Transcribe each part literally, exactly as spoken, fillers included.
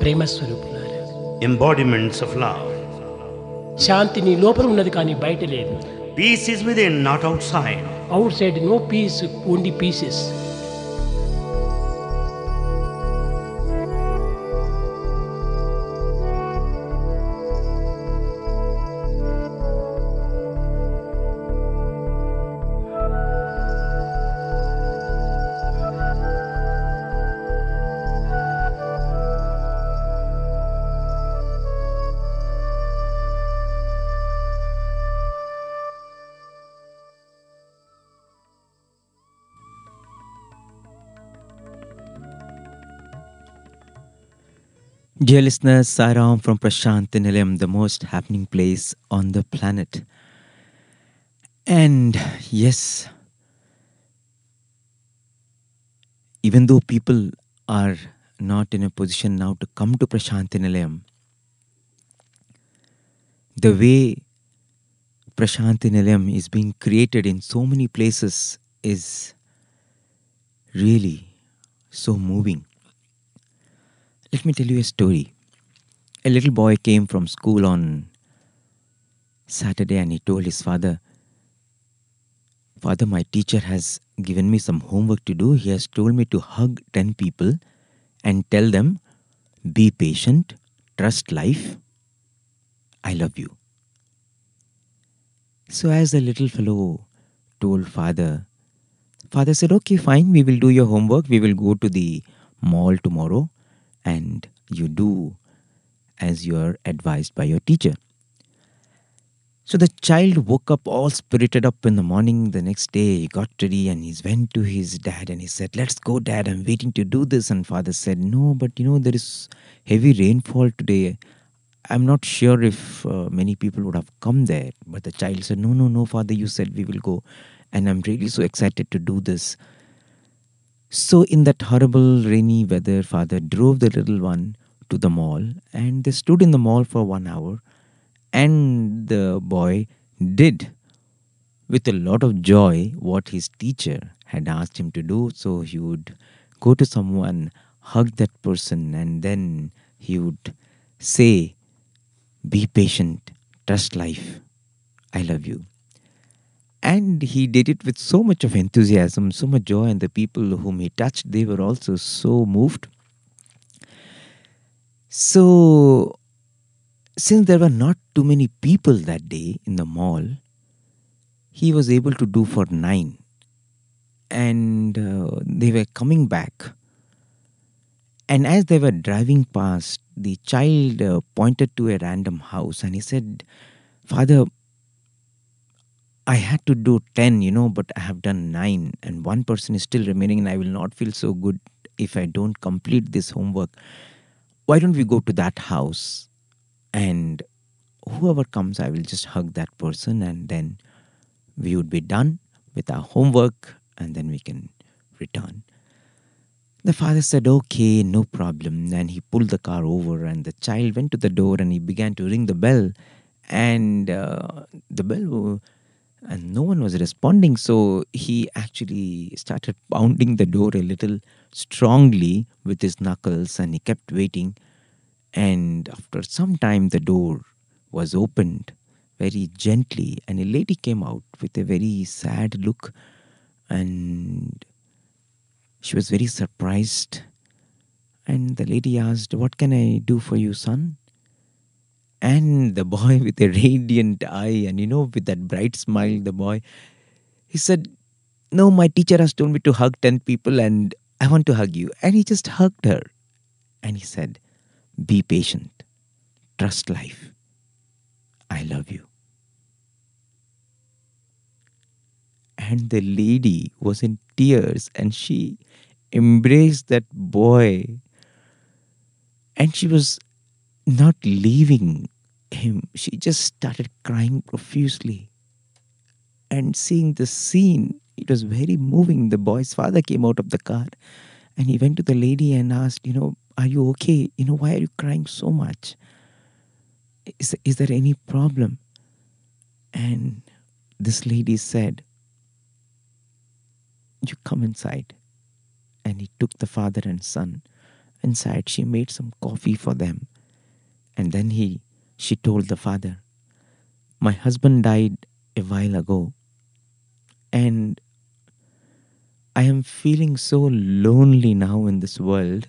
ప్రేమ స్వరూపులారా, embodiments of love. శాంతి నీ లోపల ఉన్నది కానీ బయట లేదు. Peace is within, not outside. Outside no peace, only pieces. Dear listeners, Sairam from Prashanthi Nilayam, the most happening place on the planet. And yes, even though people are not in a position now to come to Prashanthi Nilayam, the way Prashanthi Nilayam is being created in so many places is really so moving. Let me tell you a story. A little boy came from school on Saturday and he told his father, "Father, my teacher has given me some homework to do. He has told me to hug ten people and tell them, be patient, trust life, I love you." So as the little fellow told father, father said, "Okay, fine, we will do your homework. We will go to the mall tomorrow and you do as you are advised by your teacher." So the child woke up all spirited up in the morning the next day. He got ready and he went to his dad and he said, "Let's go, Dad, I'm waiting to do this." And father said, "No, but you know, there is heavy rainfall today. I'm not sure if uh, many people would have come there." But the child said, "No, no, no, father, you said we will go. And I'm really so excited to do this." So in that horrible rainy weather, father drove the little one to the mall and they stood in the mall for one hour and the boy did with a lot of joy what his teacher had asked him to do. So he would go to someone, hug that person, and then he would say, "Be patient, trust life, I love you." And he did it with so much of enthusiasm, so much joy, and the people whom he touched, they were also so moved. So, since there were not too many people that day in the mall, he was able to do for nine. And uh, they were coming back. And as they were driving past, the child uh, pointed to a random house and he said, "Father, I had to do ten, you know, but I have done nine and one person is still remaining and I will not feel so good if I don't complete this homework. Why don't we go to that house and whoever comes, I will just hug that person and then we would be done with our homework and then we can return." The father said, "Okay, no problem." And he pulled the car over and the child went to the door and he began to ring the bell. And uh, the bell... and no one was responding, so he actually started pounding the door a little strongly with his knuckles and he kept waiting. And after some time, the door was opened very gently and a lady came out with a very sad look and she was very surprised. And the lady asked, "What can I do for you, son?" And the boy with a radiant eye and, you know, with that bright smile, the boy, he said, "No, my teacher has told me to hug ten people and I want to hug you." And he just hugged her. And he said, "Be patient. Trust life. I love you." And the lady was in tears and she embraced that boy. And she was not leaving him. She just started crying profusely. And seeing the scene, it was very moving. The boy's father came out of the car and he went to the lady and asked, "You know, are you okay? You know, why are you crying so much? Is, is there any problem?" And this lady said, "You come inside." And he took the father and son inside. She made some coffee for them. And then he, she told the father, my husband died a while ago, and I am feeling so lonely now in this world.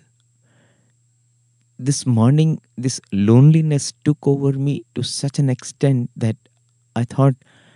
This morning, this loneliness took over me to such an extent that I thought,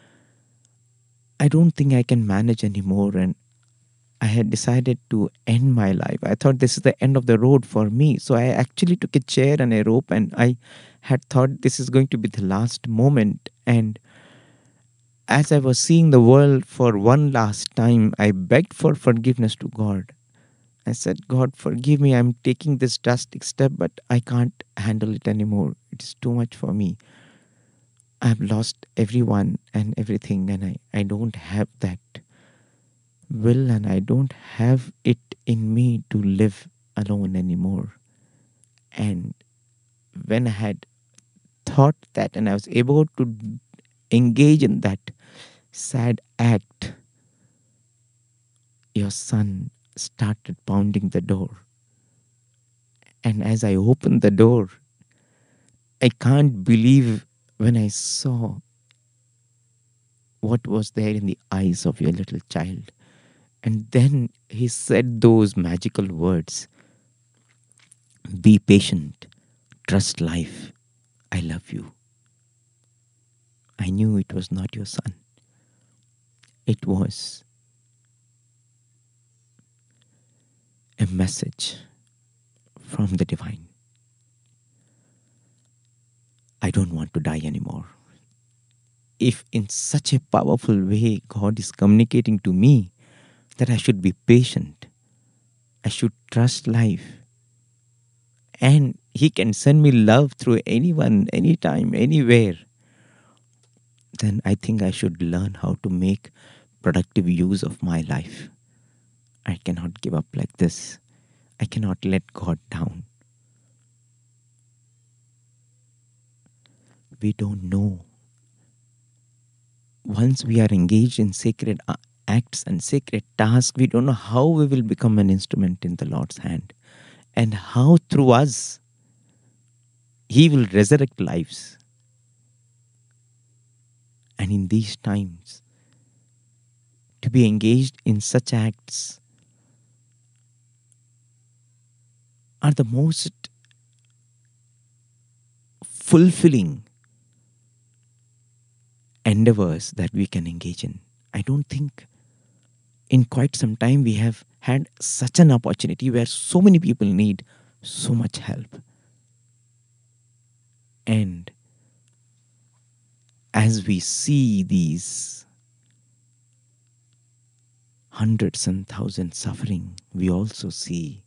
I don't think I can manage anymore. And I had decided to end my life. I thought this is the end of the road for me. So I actually took a chair and a rope, and I had thought this is going to be the last moment. And as I was seeing the world for one last time, I begged for forgiveness to God. I said, God, forgive me. I'm taking this drastic step, but I can't handle it anymore. It is too much for me. I've lost everyone and everything, and I, I don't have that will, and I don't have it in me to live alone anymore. And when I had thought that and I was able to engage in that sad act, your son started pounding the door. And as I opened the door, I can't believe when I saw what was there in the eyes of your little child. And then he said those magical words, be patient, trust life, I love you. I knew it was not your son. It was a message from the divine. I don't want to die anymore. If in such a powerful way God is communicating to me that I should be patient, I should trust life, and He can send me love through anyone, anytime, anywhere, then I think I should learn how to make productive use of my life. I cannot give up like this. I cannot let God down. We don't know. Once we are engaged in sacred acts and sacred tasks, we don't know how we will become an instrument in the Lord's hand, and how through us He will resurrect lives. And in these times, to be engaged in such acts are the most fulfilling endeavors that we can engage in. I don't think in quite some time we have had such an opportunity where so many people need so much help. And as we see these hundreds and thousands suffering, we also see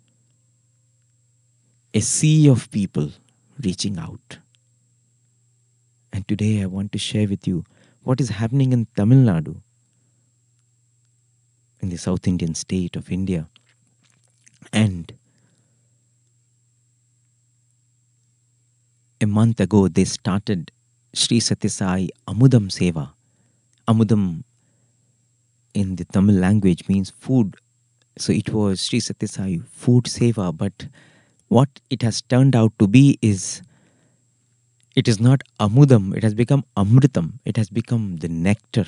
a sea of people reaching out. And today I want to share with you what is happening in Tamil Nadu, in the South Indian state of India. And a month ago, they started Sri Sathya Sai Amudam Seva. Amudam in the Tamil language means food. So it was Sri Sathya Sai Food Seva. But what it has turned out to be is, it is not Amudam, it has become Amritam. It has become the nectar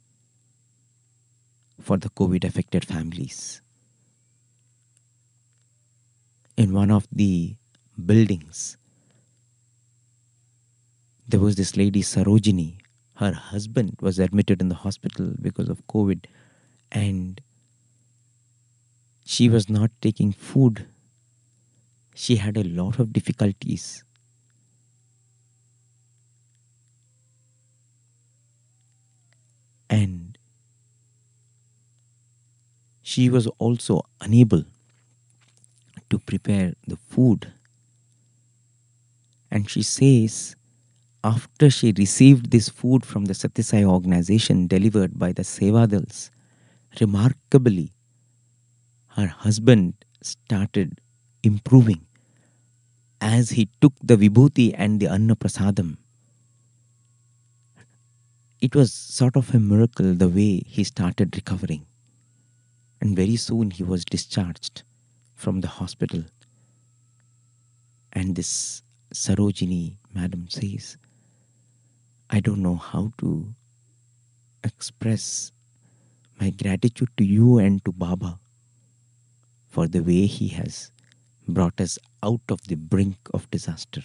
for the COVID affected families. In one of the buildings, there was this lady Sarojini. Her husband was admitted in the hospital because of COVID, and she was not taking food. She had a lot of difficulties. And she was also unable to prepare the food. And she says, after she received this food from the Sathya Sai organization delivered by the Sevadals, remarkably, her husband started improving as he took the Vibhuti and the Anna Prasadam. It was sort of a miracle the way he started recovering. And very soon he was discharged from the hospital. And this Sarojini madam says, I don't know how to express my gratitude to you and to Baba for the way he has brought us out of the brink of disaster.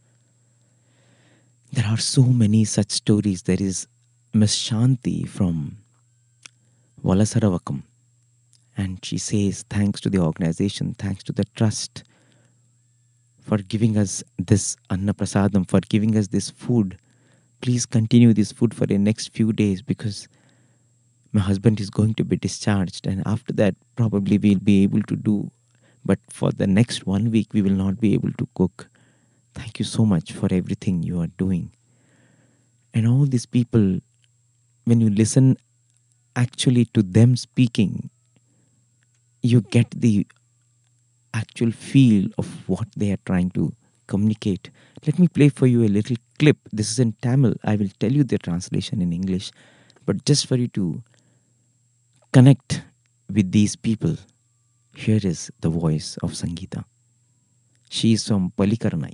There are so many such stories. There is Miss Shanti from Valasaravakam, and she says, thanks to the organization, thanks to the trust for giving us this Anna Prasadam, for giving us this food. Please continue this food for the next few days because my husband is going to be discharged, and after that probably we'll be able to do, but for the next one week we will not be able to cook. Thank you so much for everything you are doing. And all these people, when you listen actually to them speaking, you get the actual feel of what they are trying to communicate. Let me play for you a little clip. This is in Tamil. I will tell you the translation in English, but just for you to connect with these people, here is the voice of Sangeeta. She is from Palikarnai.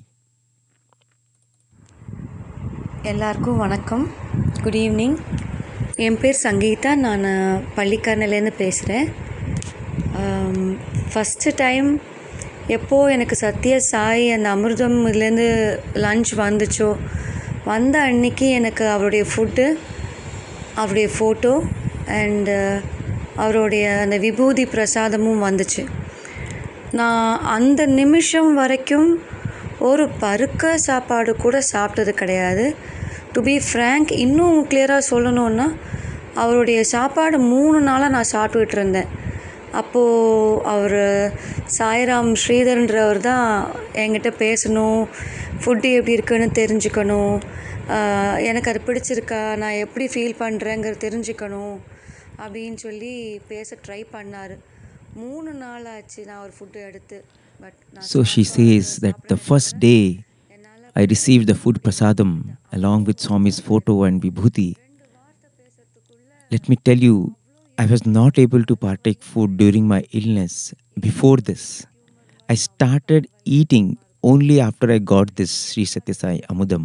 எல்லாருக்கும் வணக்கம், good evening. என் பேர் சங்கீதா, நான் பள்ளிக்கரணையிலேருந்து பேசுகிறேன். First time எப்போது எனக்கு சத்ய சாய் அந்த அமிர்தம் இதுலேருந்து லன்ச் வந்துச்சோ, வந்த அன்னைக்கு எனக்கு அவருடைய ஃபுட்டு, அவருடைய ஃபோட்டோ அண்டு அவருடைய அந்த விபூதி பிரசாதமும் வந்துச்சு. நான் அந்த நிமிஷம் வரைக்கும் ஒரு பருக்க சாப்பாடு கூட சாப்பிட்டது கிடையாது. டு பி ஃப்ரேங்க், இன்னும் கிளியராக சொல்லணுன்னா அவருடைய சாப்பாடு மூணு நாளாக நான் சாப்பிட்டுக்கிட்டு இருந்தேன். அப்போது அவர் சாய்ராம் ஸ்ரீதர்ன்றவர் தான் என்கிட்ட பேசணும், ஃபுட்டு எப்படி இருக்குன்னு தெரிஞ்சுக்கணும், எனக்கு அது பிடிச்சிருக்கா, நான் எப்படி ஃபீல் பண்ணுறேங்கிறது தெரிஞ்சுக்கணும் அப்படின்னு சொல்லி பேச ட்ரை பண்ணார். மூணு நாள் ஆச்சு நான் ஒரு ஃபுட்டு எடுத்து. So she says that the first day I received the food prasadam along with Swami's photo and vibhuti. Let me tell you, I was not able to partake food during my illness. Before this, I started eating only after I got this Sri Satya Sai Amudam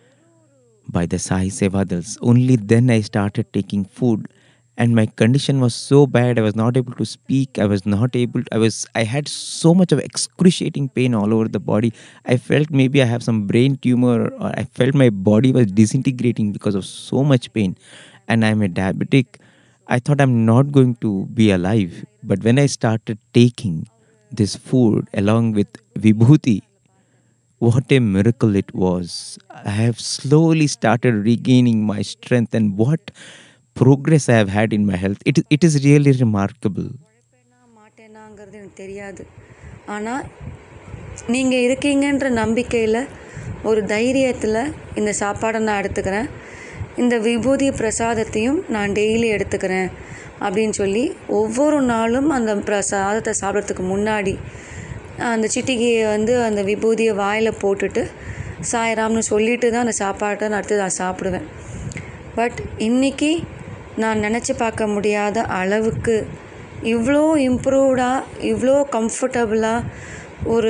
by the Sai Sevadals. Only then I started taking food. And my condition was so bad, I was not able to speak, I was not able to, I was, I had so much of excruciating pain all over the body. I felt maybe I have some brain tumor, or I felt my body was disintegrating because of so much pain. And I'm a diabetic. I thought I'm not going to be alive. But when I started taking this food along with vibhuti, what a miracle it was. I have slowly started regaining my strength, and what progress I have had in my health. It, it is really remarkable. மாட்டேனாங்கிறது எனக்கு தெரியாது. ஆனால் நீங்கள் இருக்கீங்கன்ற நம்பிக்கையில், ஒரு தைரியத்தில் இந்த சாப்பாடை நான் எடுத்துக்கிறேன், இந்த விபூதி பிரசாதத்தையும் நான் டெய்லி எடுத்துக்கிறேன் அப்படின்னு சொல்லி ஒவ்வொரு நாளும் அந்த பிரசாதத்தை சாப்பிட்றதுக்கு முன்னாடி அந்த சிட்டிகையை வந்து அந்த விபூதியை வாயில் போட்டுட்டு சாய்ராம்னு சொல்லிட்டு தான் அந்த சாப்பாட்டை நான் அடுத்து நான் சாப்பிடுவேன். பட் இன்றைக்கி நான் நினச்சி பார்க்க முடியாத அளவுக்கு இவ்வளோ இம்ப்ரூவ்டாக, இவ்வளோ கம்ஃபர்டபுளாக ஒரு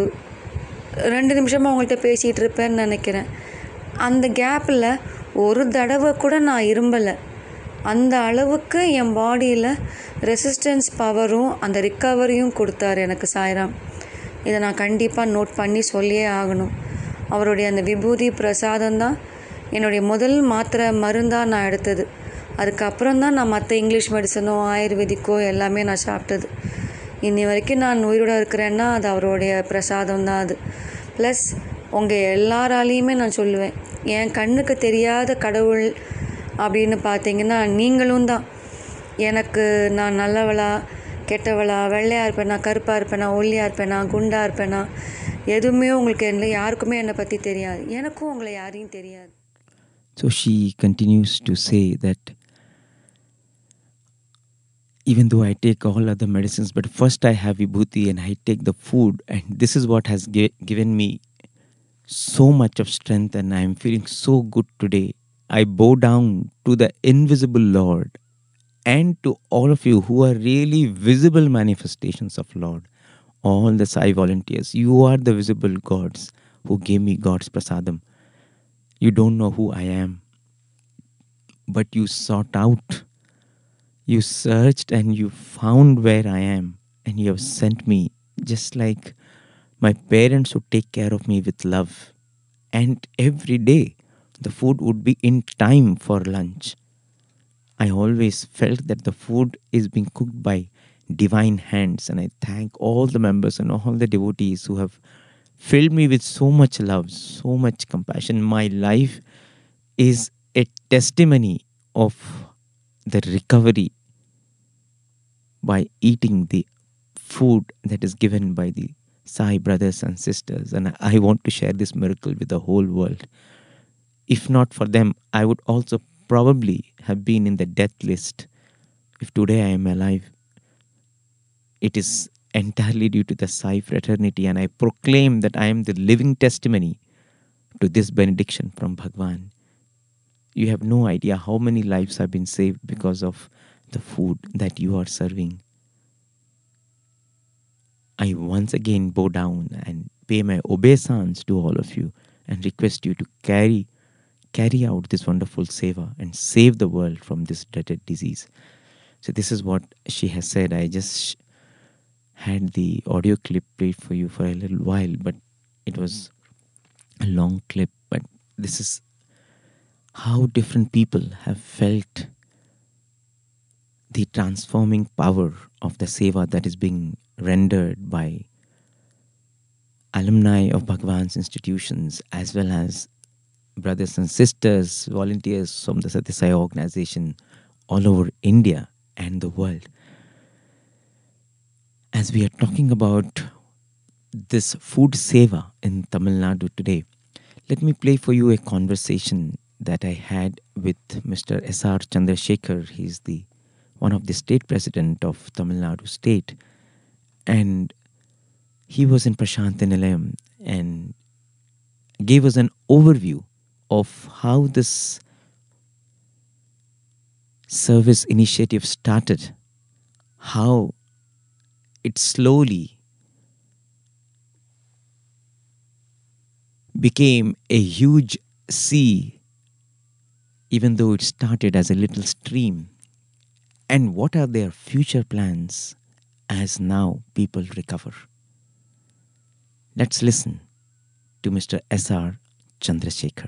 ரெண்டு நிமிஷமாக அவங்கள்ட்ட பேசிகிட்டு இருப்பேன்னு நினைக்கிறேன். அந்த கேப்பில் ஒரு தடவை கூட நான் இரும்பலை. அந்த அளவுக்கு என் பாடியில் ரெசிஸ்டன்ஸ் பவரும் அந்த ரிக்கவரியும் கொடுத்தாரு எனக்கு சாய்ராம். இதை நான் கண்டிப்பாக நோட் பண்ணி சொல்லியே ஆகணும். அவருடைய அந்த விபூதி பிரசாதம் தான் என்னுடைய முதல் மாத்திரை மருந்தாக நான் எடுத்தது. அதுக்கப்புறம் தான் நான் மற்ற இங்கிலீஷ் மெடிசனோ ஆயுர்வேதிக்கோ எல்லாமே நான் சாப்பிட்டது. இன்னி வரைக்கும் நான் உயிரோடு இருக்கிறேன்னா அது அவருடைய பிரசாதம் தான் அது. ப்ளஸ் உங்கள் எல்லாராலையுமே நான் சொல்லுவேன், என் கண்ணுக்கு தெரியாத கடவுள் அப்படின்னு பார்த்தீங்கன்னா நீங்களும் தான். எனக்கு நான் நல்லவளா கெட்டவளா, வெள்ளையாக இருப்பேனா கருப்பாக இருப்பேனா, ஒல்லியாக இருப்பேனா குண்டாக இருப்பேனா, எதுவுமே உங்களுக்கு என்ன யாருக்குமே என்னை பற்றி தெரியாது. எனக்கும் உங்களை யாரையும் தெரியாது. So she continues to say that even though I take all other medicines, but first I have vibhuti and I take the food, and this is what has gi- given me so much of strength, and I am feeling so good today. I bow down to the invisible Lord and to all of you who are really visible manifestations of Lord. all the Sai volunteers. You are the visible gods who gave me God's prasadam. You don't know who I am, but you sought out, you searched and you found where I am, and you have sent me just like my parents would take care of me with love. And every day the food would be in time for lunch. I always felt that the food is being cooked by divine hands, and I thank all the members and all the devotees who have filled me with so much love, so much compassion. My life is a testimony of the recovery by eating the food that is given by the Sai brothers and sisters, and I want to share this miracle with the whole world. If not for them, I would also probably have been in the death list. If today I am alive, it is entirely due to the Sai fraternity, and I proclaim that I am the living testimony to this benediction from Bhagwan. You have no idea how many lives have been saved because of the food that you are serving. I once again bow down and pay my obeisance to all of you and request you to carry carry out this wonderful seva and save the world from this dreaded disease. So this is what she has said. I just had the audio clip played for you for a little while, but it was a long clip. But this is how different people have felt the transforming power of the seva that is being rendered by alumni of Bhagwan's institutions, as well as brothers and sisters, volunteers from the Satya Sai organization all over India and the world. As we are talking about this food seva in Tamil Nadu today, let me play for you a conversation that I had with Mister S R Chandrasekhar. He's the one of the state president of Tamil Nadu state, and he was in Prashanthi Nilayam and gave us an overview of how this service initiative started, how it slowly became a huge sea, even though it started as a little stream, and what are their future plans as now people recover. Let's listen to Mister S R Chandrasekhar.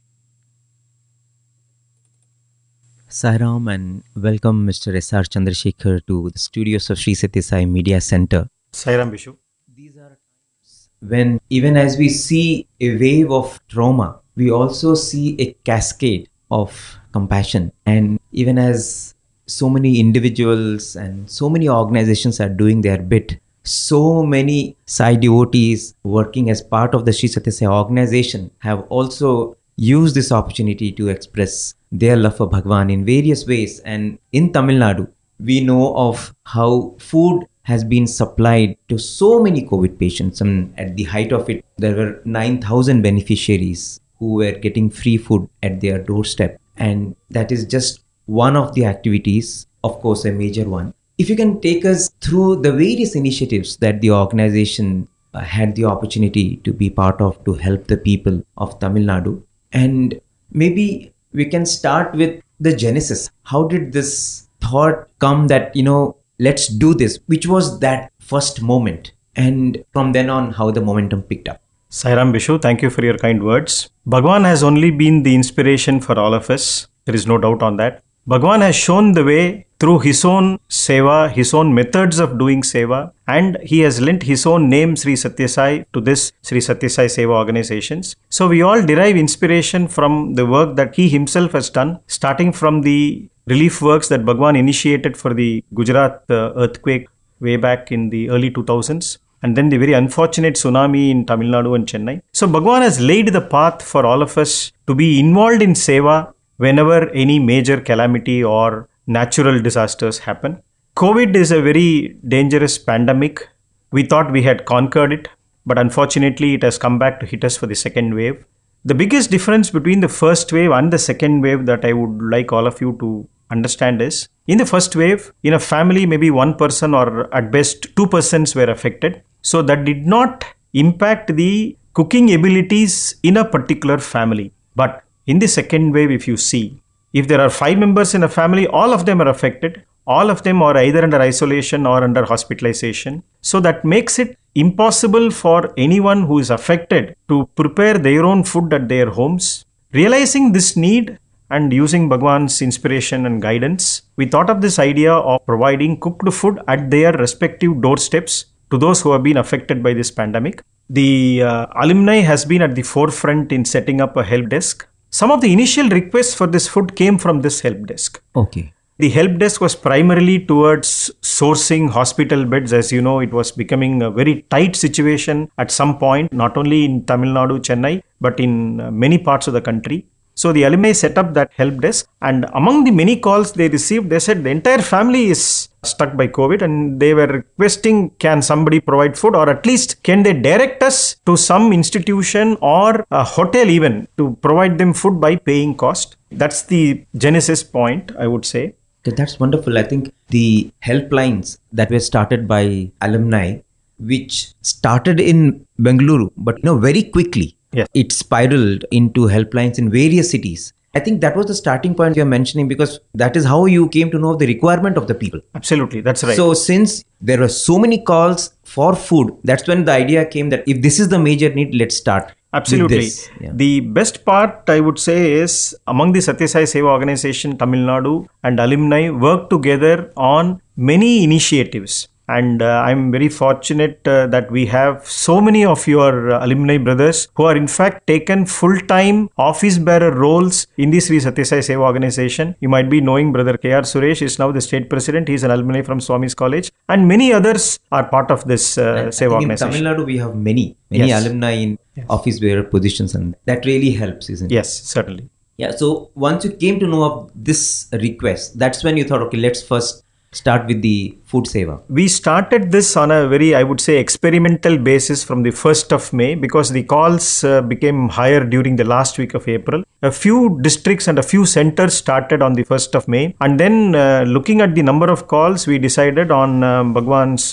Sairam, and welcome Mister S R Chandrasekhar to the studios of Sri Satya Sai Media Center. Sairam Vishu. These are times when even as we see a wave of trauma, we also see a cascade of compassion. And even as so many individuals and so many organizations are doing their bit, so many Sai devotees working as part of the Sri Satya Sai organization have also used this opportunity to express their love for Bhagwan in various ways. And in Tamil Nadu, we know of how food has been supplied to so many COVID patients. And at the height of it, there were nine thousand beneficiaries who were getting free food at their doorstep. And that is just one of the activities, of course, a major one. If you can take us through the various initiatives that the organization uh, had the opportunity to be part of to help the people of Tamil Nadu. And maybe we can start with the genesis. How did this thought come that, you know, let's do this? Which was that first moment? And from then on, how the momentum picked up? Sairam Vishu, thank you for your kind words. Bhagwan has only been the inspiration for all of us. There is no doubt on that. Bhagwan has shown the way through his own seva, his own methods of doing seva, and he has lent his own name Sri Satya Sai to this Sri Satya Sai Seva organizations. So we all derive inspiration from the work that he himself has done, starting from the relief works that Bhagwan initiated for the Gujarat uh, earthquake way back in the early two thousands. And then the very unfortunate tsunami in Tamil Nadu and Chennai. So Bhagwan has laid the path for all of us to be involved in seva whenever any major calamity or natural disasters happen. COVID is a very dangerous pandemic. We thought we had conquered it, but unfortunately it has come back to hit us for the second wave. The biggest difference between the first wave and the second wave that I would like all of you to understand is, In the first wave, in a family, maybe one person or at best two persons were affected. So that did not impact the cooking abilities in a particular family. But in the second wave, if you see, if there are five members in a family, all of them are affected. All of them are either under isolation or under hospitalization. So that makes it impossible for anyone who is affected to prepare their own food at their homes. Realizing this need and using Bhagwan's inspiration and guidance, we thought of this idea of providing cooked food at their respective doorsteps to those who have been affected by this pandemic. The uh, alumni has been at the forefront in setting up a help desk. Some of the initial requests for this food came from this help desk. Okay. The help desk was primarily towards sourcing hospital beds. As you know, it was becoming a very tight situation at some point, not only in Tamil Nadu, Chennai, but in uh, many parts of the country. So the alumni set up that help desk, and among the many calls they received, they said the entire family is stuck by COVID and they were requesting, can somebody provide food, or at least can they direct us to some institution or a hotel even to provide them food by paying cost. That's the genesis point, I would say. That's wonderful. I think the helplines that were started by alumni, which started in Bengaluru, but you know, very quickly, yes, it spiraled into helplines in various cities. I think that was the starting point you're mentioning, because that is how you came to know the requirement of the people. Absolutely, that's right. So since there were so many calls for food, that's when the idea came that if this is the major need, let's start. Absolutely. Yeah. The best part, I would say, is among the Satya Sai Seva Organization, Tamil Nadu and alumni work together on many initiatives. And uh, I'm very fortunate uh, that we have so many of your uh, alumni brothers who are in fact taken full-time office bearer roles in the Sri Satya Sai Seva Organization. You might be knowing Brother K R Suresh is now the state president. He's an alumni from Swami's College. And many others are part of this uh, Seva Organization. In Tamil Nadu, we have many, many yes. alumni in yes. office bearer positions, and that really helps, isn't it? Yes, certainly. Yeah, so once you came to know of this request, that's when you thought, okay, let's first start with the food seva. We started this on a very, I would say, experimental basis from the first of May, because the calls uh, became higher during the last week of April. A few districts and a few centers started on the first of May. And then uh, looking at the number of calls, we decided on uh, Bhagwan's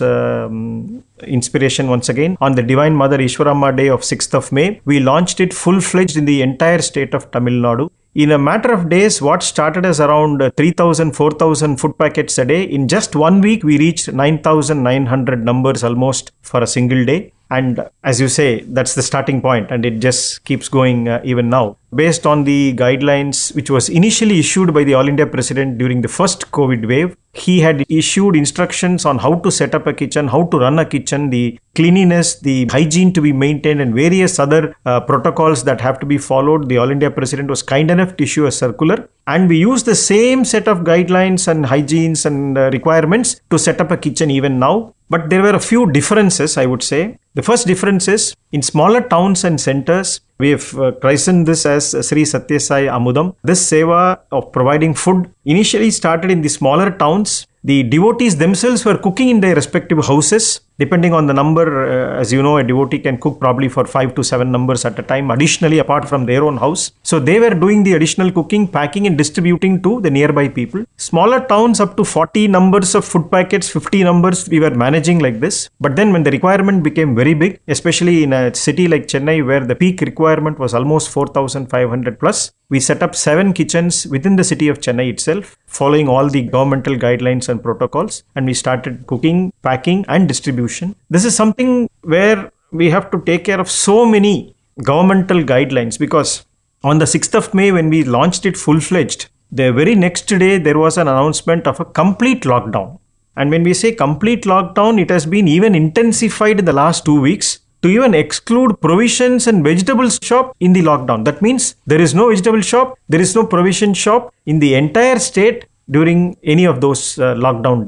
um, inspiration once again. On the Divine Mother Ishwaramma Day of sixth of May, we launched it full-fledged in the entire state of Tamil Nadu. In a matter of days, what started as around three thousand, four thousand food packets a day, in just one week, we reached nine thousand nine hundred numbers almost for a single day. And as you say, that's the starting point, and it just keeps going uh, even now. Based on the guidelines, which was initially issued by the All India President during the first COVID wave, he had issued instructions on how to set up a kitchen, how to run a kitchen, the cleanliness, the hygiene to be maintained, and various other uh, protocols that have to be followed. The All India President was kind enough to issue a circular, and we used the same set of guidelines and hygienes and uh, requirements to set up a kitchen even now. But there were a few differences, I would say. The first difference is, in smaller towns and centers, we have uh, christened this as Sri Satya Sai Amudam. This seva of providing food initially started in the smaller towns. The devotees themselves were cooking in their respective houses. Depending on the number, uh, as you know, a devotee can cook probably for five to seven numbers at a time, additionally apart from their own house. So they were doing the additional cooking, packing and distributing to the nearby people. Smaller towns up to forty numbers of food packets, fifty numbers, we were managing like this. But then when the requirement became very big, especially in a city like Chennai where the peak requirement was almost four thousand five hundred plus, we set up seven kitchens within the city of Chennai itself, following all the governmental guidelines and protocols, and we started cooking, packing and distribution. This is something where we have to take care of so many governmental guidelines, because on the sixth of May, when we launched it full-fledged, the very next day there was an announcement of a complete lockdown. And when we say complete lockdown, it has been even intensified in the last two weeks to even exclude provisions and vegetables shop in the lockdown. That means there is no vegetable shop, there is no provision shop in the entire state during any of those uh, lockdown days.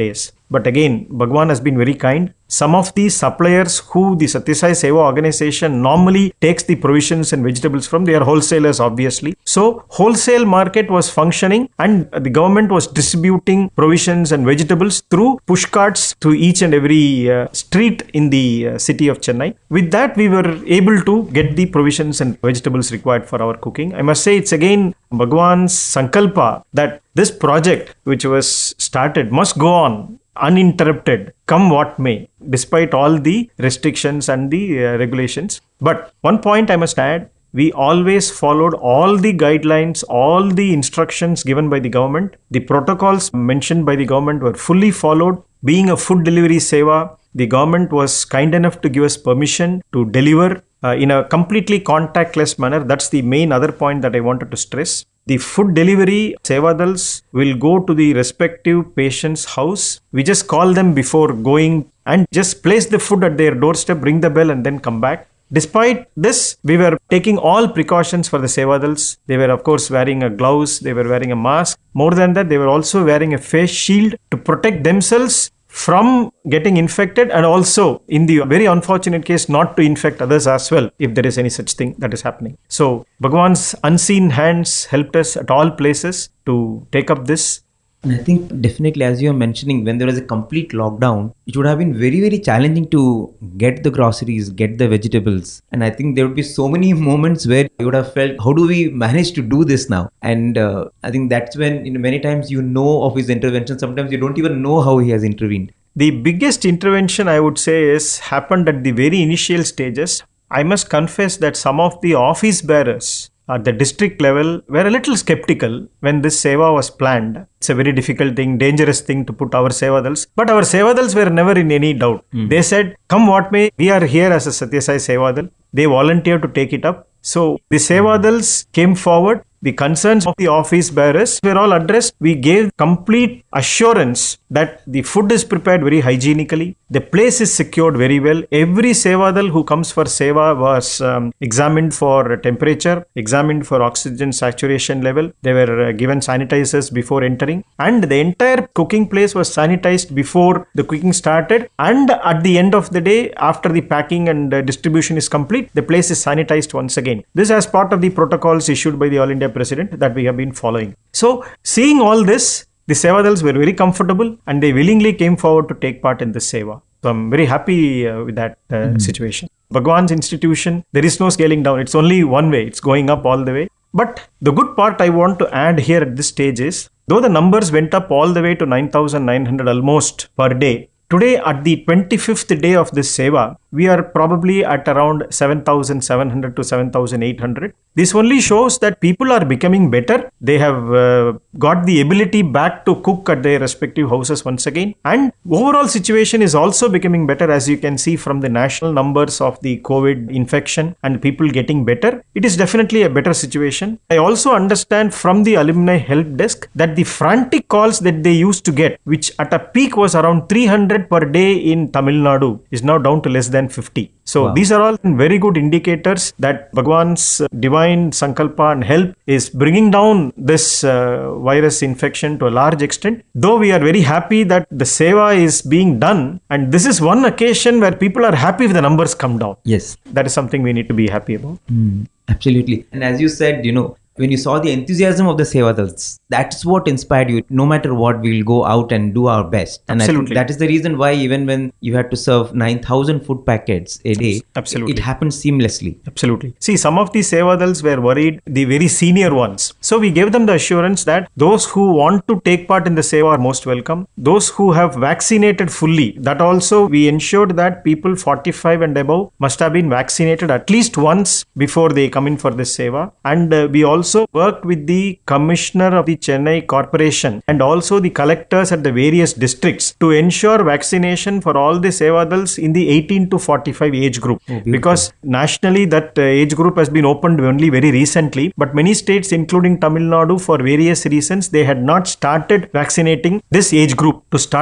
But again, Bhagwan has been very kind. Some of the suppliers who the Satya Sai Seva organization normally takes the provisions and vegetables from, they are wholesalers obviously. So wholesale market was functioning and the government was distributing provisions and vegetables through push carts to each and every uh, street in the uh, city of Chennai. With that, we were able to get the provisions and vegetables required for our cooking. I must say it's again Bhagwan's Sankalpa that this project which was started must go on uninterrupted, come what may, despite all the restrictions and the uh, regulations. But one point I must add, we always followed all the guidelines, all the instructions given by the government. The protocols mentioned by the government were fully followed. Being a food delivery seva, the government was kind enough to give us permission to deliver uh, in a completely contactless manner. That's the main other point that I wanted to stress. The food delivery Sevadals will go to the respective patient's house. We just call them before going and just place the food at their doorstep, ring the bell and then come back. Despite this, we were taking all precautions for the Sevadals. They were of course wearing a gloves, they were wearing a mask. More than that, they were also wearing a face shield to protect themselves from getting infected and also in the very unfortunate case not to infect others as well if there is any such thing that is happening. So Bhagwan's unseen hands helped us at all places to take up this. And I think definitely, as you are mentioning, when there was a complete lockdown, it would have been very, very challenging to get the groceries, get the vegetables. And I think there would be so many moments where you would have felt, how do we manage to do this now? And uh, I think that's when, you know, many times you know of his intervention. Sometimes you don't even know how he has intervened. The biggest intervention I would say is happened at the very initial stages. I must confess that some of the office bearers at the district level were a little skeptical when this seva was planned. It's a very difficult thing, dangerous thing to put our Sevadals. But our Sevadals were never in any doubt. Mm. They said, come what may, we are here as a Satya Sai Sevadal. They volunteered to take it up. So the Sevadals came forward. The concerns of the office bearers were all addressed. We gave complete assurance that the food is prepared very hygienically. The place is secured very well. Every Sevadal who comes for Seva was um, examined for temperature, examined for oxygen saturation level. They were uh, given sanitizers before entering. And the entire cooking place was sanitized before the cooking started. And at the end of the day, after the packing and uh, distribution is complete, the place is sanitized once again. This as part of the protocols issued by the All India President that we have been following. So, seeing all this, the Sevadals were very comfortable and they willingly came forward to take part in this Seva. So, I'm very happy uh, with that uh, mm-hmm. situation. Bhagwan's institution, there is no scaling down. It's only one way. It's going up all the way. But the good part I want to add here at this stage is, though the numbers went up all the way to nine thousand nine hundred almost per day, today at the twenty-fifth day of this Seva, we are probably at around seven thousand seven hundred to seven thousand eight hundred. This only shows that people are becoming better. They have uh, got the ability back to cook at their respective houses once again. And overall situation is also becoming better, as you can see from the national numbers of the COVID infection and people getting better. It is definitely a better situation. I also understand from the alumni help desk that the frantic calls that they used to get, which at a peak was around three hundred per day in Tamil Nadu, is now down to less than fifty. So wow. These are all very good indicators that Bhagwan's divine Sankalpa and help is bringing down this uh, virus infection to a large extent. Though we are very happy that the Seva is being done, and this is one occasion where people are happy if the numbers come down. Yes. That is something we need to be happy about. Mm, absolutely. And as you said, you know, when you saw the enthusiasm of the Sevadals, that's what inspired you. No matter what, we'll go out and do our best. And Absolutely. I think that is the reason why even when you had to serve nine thousand food packets a day, Absolutely. it happened seamlessly. Absolutely. See, some of the Sevadals were worried, the very senior ones. So we gave them the assurance that those who want to take part in the Seva are most welcome. Those who have vaccinated fully, that also we ensured that people forty-five and above must have been vaccinated at least once before they come in for this Seva. And uh, we also also worked with the Commissioner of the Chennai Corporation and also the collectors at the various districts to ensure vaccination for all the Sevadals in the eighteen to forty-five age group. Oh, because nationally that uh, age group has been opened only very recently, but many states including Tamil Nadu for various reasons they had not started vaccinating this age group to start with.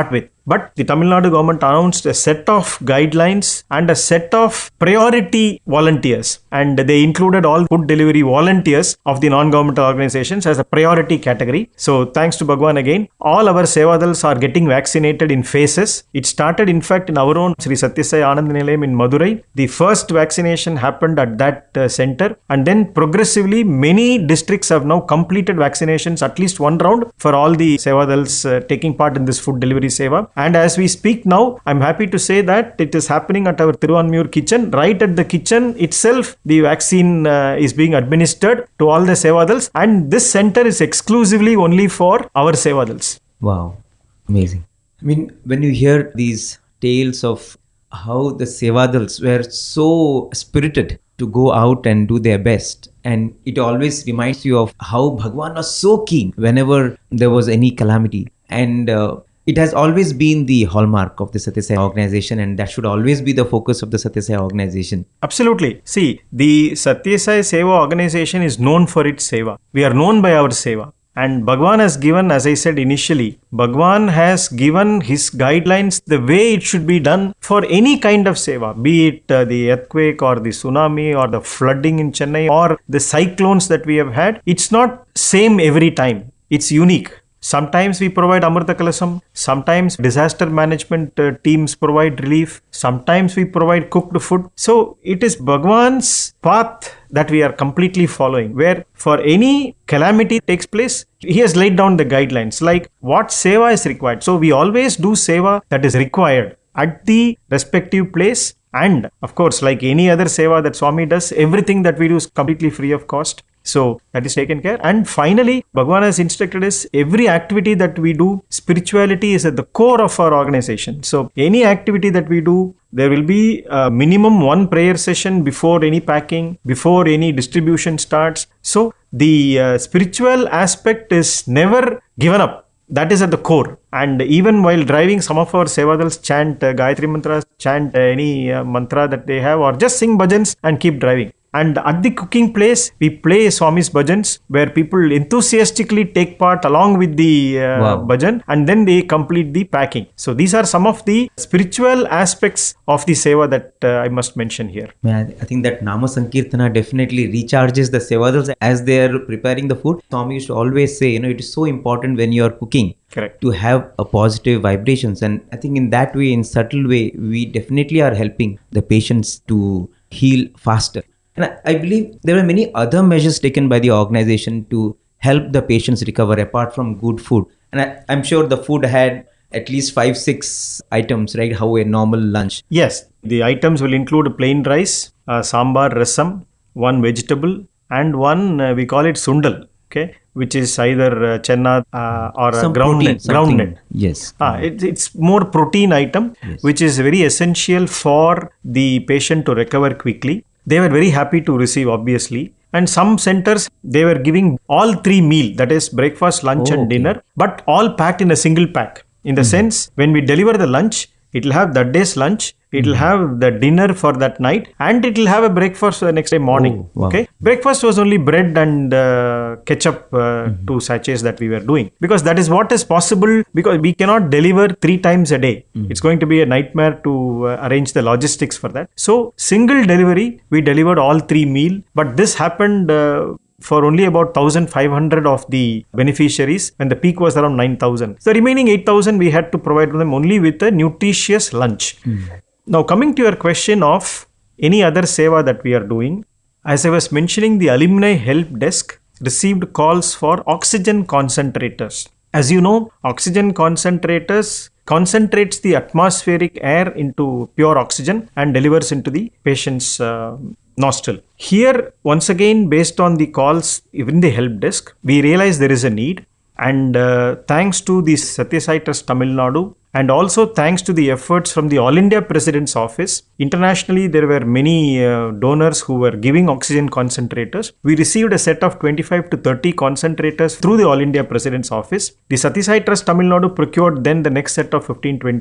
But the Tamil Nadu government announced a set of guidelines and a set of priority volunteers, and they included all food delivery volunteers of the non-governmental organizations as a priority category. So thanks to Bhagwan again, all our Sevadals are getting vaccinated in phases. It started in fact in our own Sri Sathya Sai Anand Nilayam in Madurai. The first vaccination happened at that uh, center, and then progressively many districts have now completed vaccinations, at least one round for all the Sevadals uh, taking part in this food delivery seva. And as we speak now, I'm happy to say that it is happening at our Thiruvanmiyur kitchen. Right at the kitchen itself, the vaccine uh, is being administered to all the Sevadals, and this center is exclusively only for our Sevadals. Wow, amazing. I mean, when you hear these tales of how the Sevadals were so spirited to go out and do their best, and it always reminds you of how Bhagwan was so keen whenever there was any calamity, and uh, it has always been the hallmark of the Sathya Sai organization, and that should always be the focus of the Sathya Sai organization. Absolutely. See, the Sathya Sai Seva organization is known for its seva. We are known by our seva. And Bhagwan has given, as I said initially, Bhagwan has given his guidelines the way it should be done for any kind of seva, be it uh, the earthquake or the tsunami or the flooding in Chennai or the cyclones that we have had. It's not same every time. It's unique. Sometimes we provide Amrita Kalasam, sometimes disaster management uh, teams provide relief, sometimes we provide cooked food. So it is Bhagwan's path that we are completely following, where for any calamity takes place, he has laid down the guidelines, like what seva is required. So we always do seva that is required at the respective place. And of course, like any other seva that Swami does, everything that we do is completely free of cost. So that is taken care. And finally, Bhagwan has instructed us, every activity that we do, spirituality is at the core of our organization. So any activity that we do, there will be a minimum one prayer session before any packing, before any distribution starts. So the uh, spiritual aspect is never given up. That is at the core. And even while driving, some of our Sevadals chant uh, Gayatri mantras, chant uh, any uh, mantra that they have, or just sing bhajans and keep driving. And at the cooking place, we play Swami's bhajans, where people enthusiastically take part along with the uh, wow. bhajan, and then they complete the packing. So these are some of the spiritual aspects of the seva that uh, I must mention here. Man, I think that Nama Sankirtana definitely recharges the Sevadals as they are preparing the food. Swami used to always say, you know, it is so important when you are cooking. Correct. To have a positive vibrations, and I think in that way, in subtle way, we definitely are helping the patients to heal faster. And I, I believe there are many other measures taken by the organization to help the patients recover apart from good food. And I, I'm sure the food had at least five, six items, right? How a normal lunch. Yes, the items will include plain rice, uh, sambar, rasam, one vegetable, and one uh, we call it sundal. Okay, which is either uh, chenna uh, or Some a groundnut. Groundnut. Yes. Ah, it, it's more protein item, yes. which is very essential for the patient to recover quickly. They were very happy to receive, obviously. And some centers, they were giving all three meal, that is breakfast, lunch oh, and okay. dinner, but all packed in a single pack. In the mm-hmm. sense, when we deliver the lunch, it will have that day's lunch, it will mm-hmm. have the dinner for that night, and it will have a breakfast for the next day morning. Oh, wow. Okay, breakfast was only bread and uh, ketchup, uh, mm-hmm. two sachets that we were doing, because that is what is possible, because we cannot deliver three times a day. Mm-hmm. It's going to be a nightmare to uh, arrange the logistics for that. So single delivery, we delivered all three meal, but this happened uh, for only about one thousand five hundred of the beneficiaries, and the peak was around nine thousand. The remaining eight thousand we had to provide them only with a nutritious lunch. Mm. Now, coming to your question of any other seva that we are doing, as I was mentioning, the alumni help desk received calls for oxygen concentrators. As you know, oxygen concentrators concentrates the atmospheric air into pure oxygen and delivers into the patient's uh, nostril. Here, once again, based on the calls in the help desk, we realize there is a need. And uh, thanks to the Sathya Sai Trust Tamil Nadu, and also thanks to the efforts from the All India President's Office, internationally there were many uh, donors who were giving oxygen concentrators. We received a set of twenty-five to thirty concentrators through the All India President's Office. The Sathya Sai Trust Tamil Nadu procured then the next set of fifteen to twenty.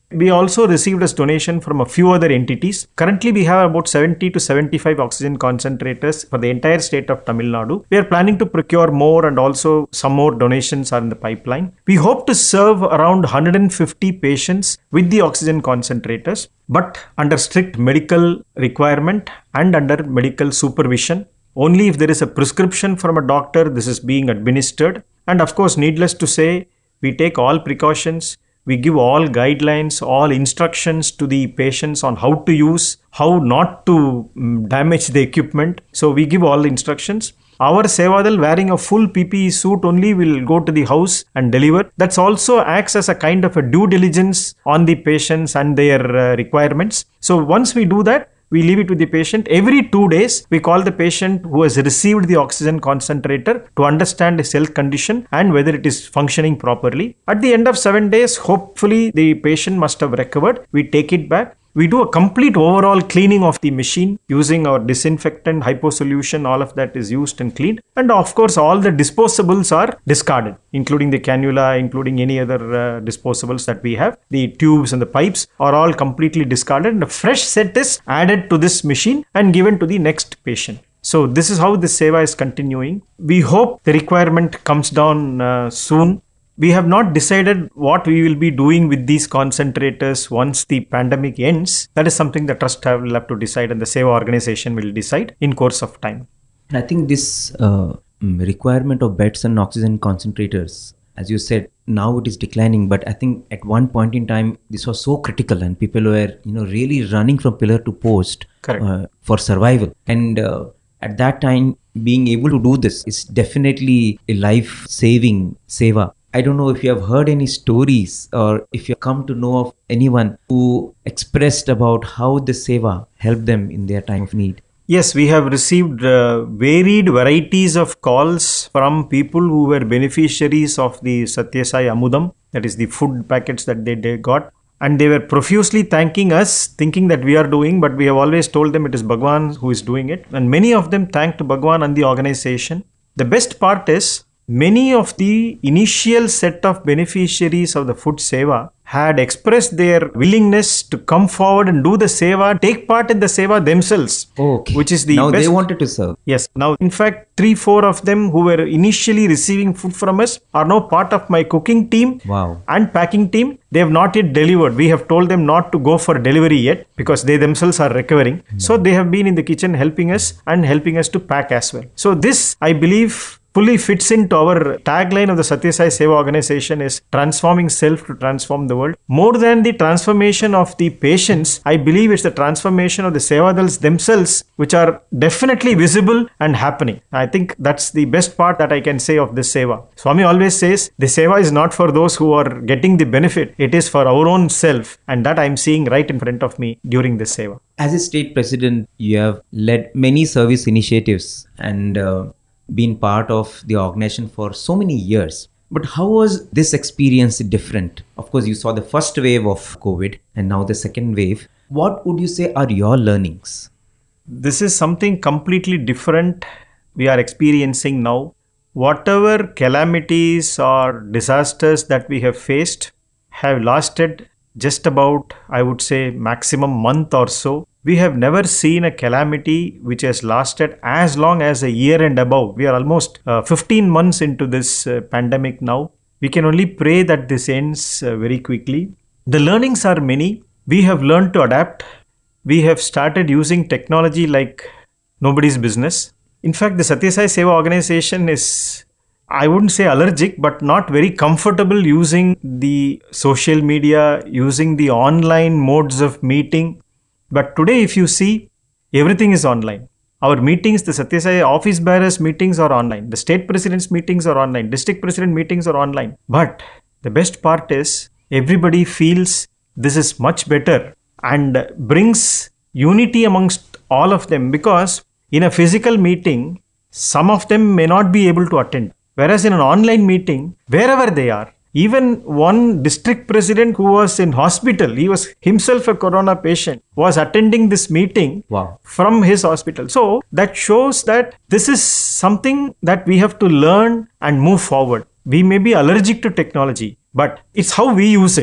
We also received as donation from a few other entities. Currently, we have about seventy to seventy-five oxygen concentrators for the entire state of Tamil Nadu. We are planning to procure more, and also some more donations are in the pipeline. We hope to serve around one hundred fifty patients with the oxygen concentrators, but under strict medical requirement and under medical supervision. Only if there is a prescription from a doctor, this is being administered. And of course, needless to say, we take all precautions. We give all guidelines, all instructions to the patients on how to use, how not to um, damage the equipment. So we give all the instructions. Our Sevadal wearing a full P P E suit only will go to the house and deliver. That also acts as a kind of a due diligence on the patients and their uh, requirements. So once we do that, we leave it with the patient. Every two days, we call the patient who has received the oxygen concentrator to understand his health condition and whether it is functioning properly. At the end of seven days, hopefully the patient must have recovered. We take it back. We do a complete overall cleaning of the machine using our disinfectant, hypo solution, all of that is used and cleaned. And of course, all the disposables are discarded, including the cannula, including any other uh, disposables that we have. The tubes and the pipes are all completely discarded, and a fresh set is added to this machine and given to the next patient. So this is how the Seva is continuing. We hope the requirement comes down uh, soon. We have not decided what we will be doing with these concentrators once the pandemic ends. That is something the trust will have to decide, and the Seva organization will decide in course of time. I think this uh, requirement of beds and oxygen concentrators, as you said, now it is declining. But I think at one point in time, this was so critical, and people were, you know, really running from pillar to post uh, for survival. And uh, at that time, being able to do this is definitely a life-saving Seva. I don't know if you have heard any stories or if you come to know of anyone who expressed about how the Seva helped them in their time of need. Yes, we have received uh, varied varieties of calls from people who were beneficiaries of the Satya Sai Amudam, that is the food packets that they, they got. And they were profusely thanking us, thinking that we are doing, but we have always told them it is Bhagwan who is doing it. And many of them thanked Bhagwan and the organization. The best part is, many of the initial set of beneficiaries of the food Seva had expressed their willingness to come forward and do the Seva, take part in the Seva themselves. Okay. Which is the now best. They wanted to serve. Yes. Now, in fact, three, four of them who were initially receiving food from us are now part of my cooking team wow. and packing team. They have not yet delivered. We have told them not to go for delivery yet because they themselves are recovering. Mm. So they have been in the kitchen helping us and helping us to pack as well. So this, I believe, fully fits into our tagline of the Satya Sai Seva organization is transforming self to transform the world. More than the transformation of the patients, I believe it's the transformation of the Sevadals themselves, which are definitely visible and happening. I think that's the best part that I can say of this Seva. Swami always says the Seva is not for those who are getting the benefit. It is for our own self, and that I'm seeing right in front of me during this Seva. As a state president, you have led many service initiatives and uh, been part of the organization for so many years. But how was this experience different? Of course, you saw the first wave of COVID and now the second wave. What would you say are your learnings? This is something completely different we are experiencing now. Whatever calamities or disasters that we have faced have lasted just about, I would say, maximum month or so. We have never seen a calamity which has lasted as long as a year and above. We are almost uh, fifteen months into this uh, pandemic now. We can only pray that this ends uh, very quickly. The learnings are many. We have learned to adapt. We have started using technology like nobody's business. In fact, the Satya Sai Seva organization is, I wouldn't say allergic, but not very comfortable using the social media, using the online modes of meeting. But today, if you see, everything is online. Our meetings, the Satya Sai office bearers meetings are online. The state president's meetings are online. District president meetings are online. But the best part is, everybody feels this is much better and brings unity amongst all of them, because in a physical meeting, some of them may not be able to attend. Whereas in an online meeting, wherever they are, even one district president who was in hospital, he was himself a corona patient, was attending this meeting wow. from his hospital. So that shows that this is something that we have to learn and move forward. We may be allergic to technology, but it's how we use it.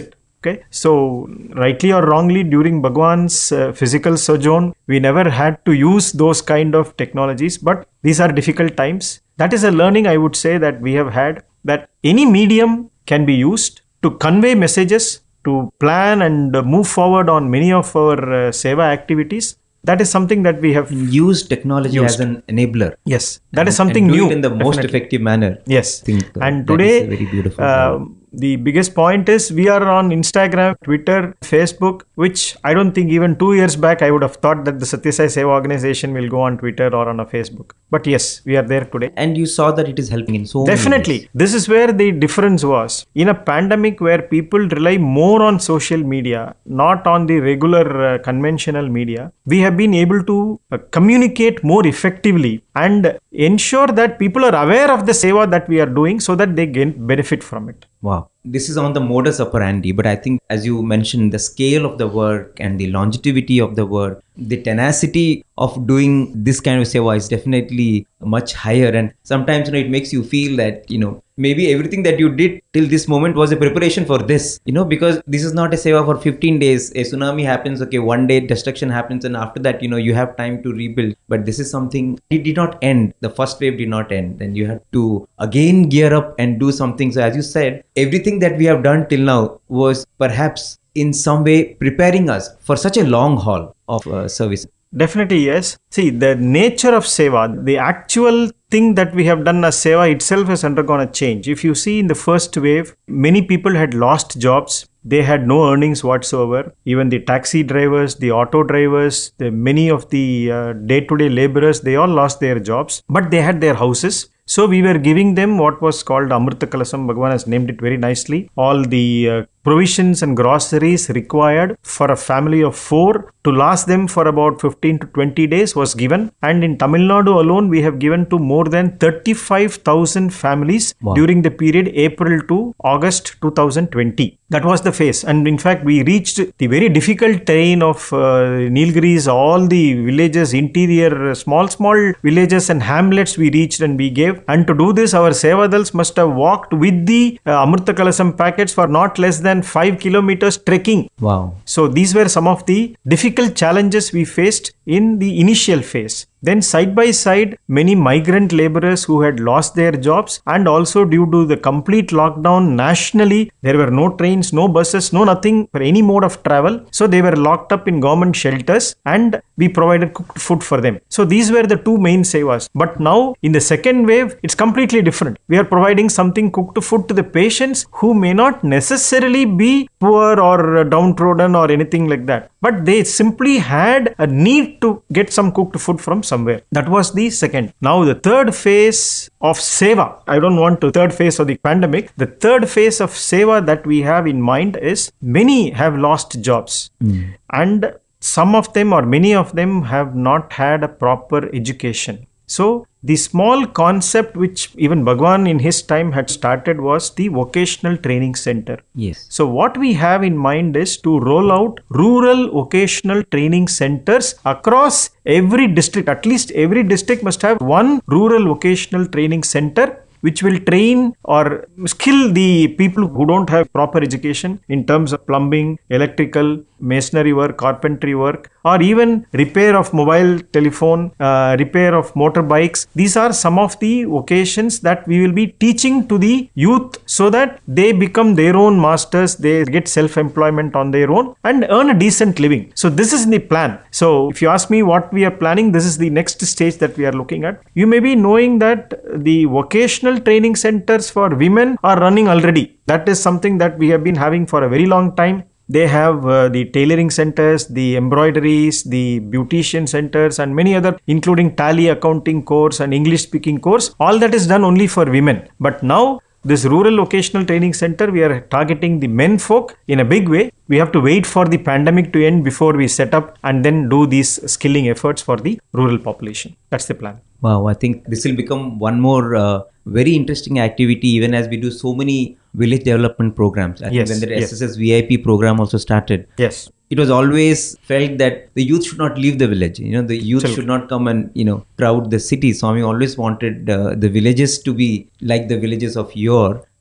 Okay, so rightly or wrongly, during Bhagwan's uh, physical sojourn, we never had to use those kind of technologies, but these are difficult times. That is a learning, I would say, that we have had, that any medium can be used to convey messages, to plan and uh, move forward on many of our uh, seva activities. That is something that we have Use technology used. as an enabler. Yes, that and, is something and do new. it in the most definitely. effective manner. Yes, I think, uh, and that today is a very beautiful. uh, the biggest point is we are on Instagram, Twitter, Facebook, which I don't think even two years back I would have thought that the Satya Sai Seva organization will go on Twitter or on a Facebook. But yes, we are there today. And you saw that it is helping in so many Definitely. ways. This is where the difference was. In a pandemic where people rely more on social media, not on the regular uh, conventional media, we have been able to uh, communicate more effectively and ensure that people are aware of the seva that we are doing so that they gain benefit from it. Wow. This is on the modus operandi, but I think, as you mentioned, the scale of the work and the longevity of the work, the tenacity of doing this kind of seva is definitely much higher. And sometimes, you know, it makes you feel that, you know, maybe everything that you did till this moment was a preparation for this, you know, because this is not a seva for fifteen days. A tsunami happens, okay, one day destruction happens, and after that, you know, you have time to rebuild. But this is something, it did not end. The first wave did not end. Then you had to again gear up and do something. So as you said, everything that we have done till now was perhaps in some way preparing us for such a long haul of uh, service. Definitely, yes. See, the nature of seva, the actual thing that we have done as seva itself has undergone a change. If you see in the first wave, many people had lost jobs. They had no earnings whatsoever. Even the taxi drivers, the auto drivers, the many of the uh, day-to-day laborers, they all lost their jobs, but they had their houses. So we were giving them what was called Amrita Kalasam. Bhagwan has named it very nicely. All the uh, provisions and groceries required for a family of four to last them for about fifteen to twenty days was given. And in Tamil Nadu alone, we have given to more than thirty-five thousand families Wow. during the period April to August two thousand twenty. That was the phase. And in fact, we reached the very difficult terrain of uh, Nilgiris, all the villages, interior, uh, small, small villages and hamlets we reached and we gave. And to do this, our Sevadals must have walked with the uh, Amrita Kalasam packets for not less than five kilometers trekking. Wow. So these were some of the difficult challenges we faced in the initial phase. Then side by side, many migrant laborers who had lost their jobs, and also due to the complete lockdown nationally, there were no trains, no buses, no nothing for any mode of travel. So they were locked up in government shelters and we provided cooked food for them. So these were the two main sevas. But now in the second wave, it's completely different. We are providing something cooked food to the patients who may not necessarily be poor or downtrodden or anything like that. But they simply had a need to get some cooked food from somewhere. That was the second. Now the third phase of seva, I don't want to third phase of the pandemic. The third phase of seva that we have in mind is many have lost jobs. Mm. And some of them or many of them have not had a proper education. So the small concept which even Bhagwan in his time had started was the vocational training center. Yes. So what we have in mind is to roll out rural vocational training centers across every district. At least every district must have one rural vocational training center which will train or skill the people who don't have proper education in terms of plumbing, electrical, masonry work, carpentry work, or even repair of mobile telephone, uh, repair of motorbikes. These are some of the vocations that we will be teaching to the youth so that they become their own masters, they get self-employment on their own and earn a decent living. So this is the plan. So if you ask me what we are planning, this is the next stage that we are looking at. You may be knowing that the vocational training centers for women are running already. That is something that we have been having for a very long time. They have uh, the tailoring centers, the embroideries, the beautician centers and many other, including tally accounting course and English speaking course. All that is done only for women. But now this rural vocational training center, we are targeting the men folk in a big way. We have to wait for the pandemic to end before we set up and then do these skilling efforts for the rural population. That's the plan. Wow, I think this will become one more uh, very interesting activity even as we do so many village development programs. I yes, think when the yes. S S S V I P program also started. Yes. It was always felt that the youth should not leave the village. You know, the youth Absolutely. should not come and, you know, crowd the city. Swami always wanted uh, the villages to be like the villages of yore.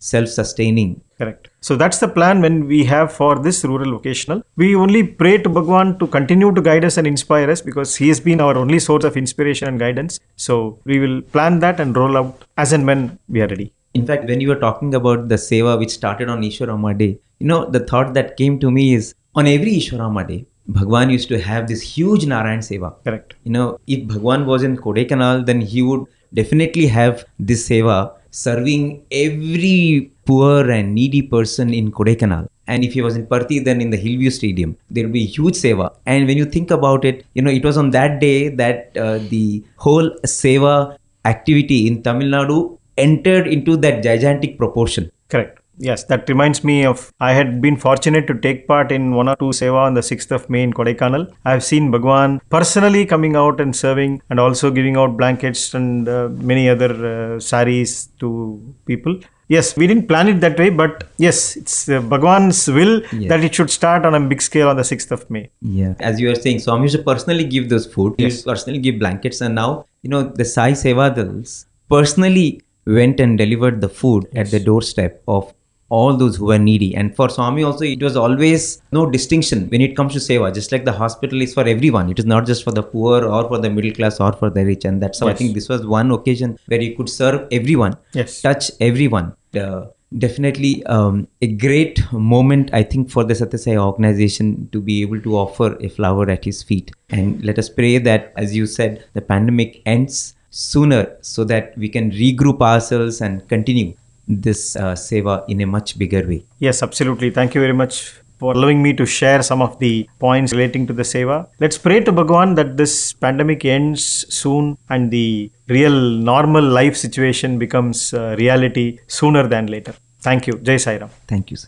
self-sustaining. Correct. So that's the plan when we have for this rural vocational. We only pray to Bhagwan to continue to guide us and inspire us because he has been our only source of inspiration and guidance. So we will plan that and roll out as and when we are ready. In fact, when you were talking about the seva which started on Ishwarama Day, you know, the thought that came to me is on every Ishwarama Day, Bhagwan used to have this huge Narayan seva. Correct. You know, if Bhagwan was in Kodaikanal, then he would definitely have this seva serving every poor and needy person in Kodaikanal. And if he was in Parthi, then in the Hillview Stadium, there will be huge seva. And when you think about it, you know, it was on that day that uh, the whole seva activity in Tamil Nadu entered into that gigantic proportion. Correct. Yes, that reminds me of, I had been fortunate to take part in one or two seva on the sixth of May in Kodaikanal. I have seen Bhagwan personally coming out and serving and also giving out blankets and uh, many other uh, saris to people. Yes, we didn't plan it that way, but yes, it's uh, Bhagwan's will Yes. that it should start on a big scale on the sixth of May. Yeah. As you were saying, Swami used to personally give those food. He Yes. used to personally give blankets. And now, you know, the Sai Sevadals personally went and delivered the food at the doorstep of all those who were needy. And for Swami also, it was always no distinction when it comes to seva. Just like the hospital is for everyone. It is not just for the poor or for the middle class or for the rich. And that's how I Yes. think this was one occasion where you could serve everyone, Yes. touch everyone. Uh, definitely um, a great moment, I think, for the Satya Sai organization to be able to offer a flower at his feet. And let us pray that, as you said, the pandemic ends sooner so that we can regroup ourselves and continue this uh, seva in a much bigger way. Yes, absolutely. Thank you very much for allowing me to share some of the points relating to the seva. Let's pray to Bhagwan that this pandemic ends soon and the real normal life situation becomes uh, reality sooner than later. Thank you. Jai Sai Ram. Thank you, sir.